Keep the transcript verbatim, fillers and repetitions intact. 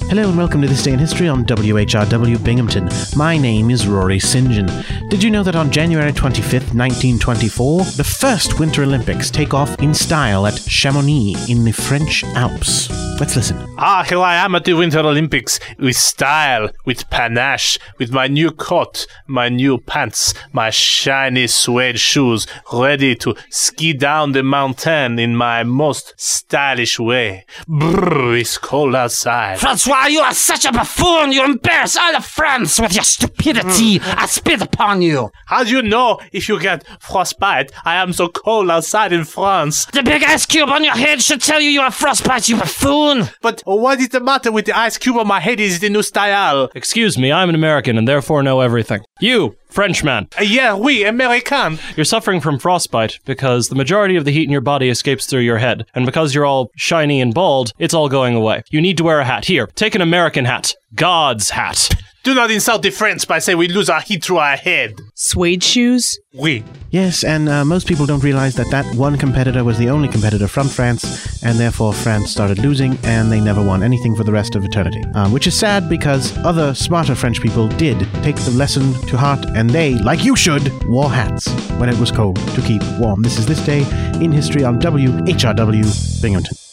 Hello and welcome to This Day in History on W H R W Binghamton. My name is Rory St John. Did you know that on January twenty-fifth, nineteen twenty-four, the first Winter Olympics take off in style at Chamonix in the French Alps? Let's listen. Ah, here I am at the Winter Olympics, with style, with panache, with my new coat, my new pants, my shiny suede shoes, ready to ski down the mountain in my most stylish way. Brrr, it's cold outside. Francois, you are such a buffoon! You embarrass all of France with your stupidity! Mm. I spit upon you! How do you know if you get frostbite? I am so cold outside in France. The big ice cube on your head should tell you you have frostbite, you buffoon! But what is the matter with the ice cube on my head? Is the new style? Excuse me, I'm an American and therefore know everything. You, Frenchman. Uh, yeah, oui, American. You're suffering from frostbite because the majority of the heat in your body escapes through your head. And because you're all shiny and bald, it's all going away. You need to wear a hat. Here, take an American hat. God's hat. Do not insult the French by saying we lose our heat through our head. Suede shoes? Oui. Yes, and uh, most people don't realize that that one competitor was the only competitor from France, and therefore France started losing, and they never won anything for the rest of eternity. Um, which is sad because other smarter French people did take the lesson to heart, and they, like you should, wore hats when it was cold to keep warm. This is This Day in History on W H R W Binghamton.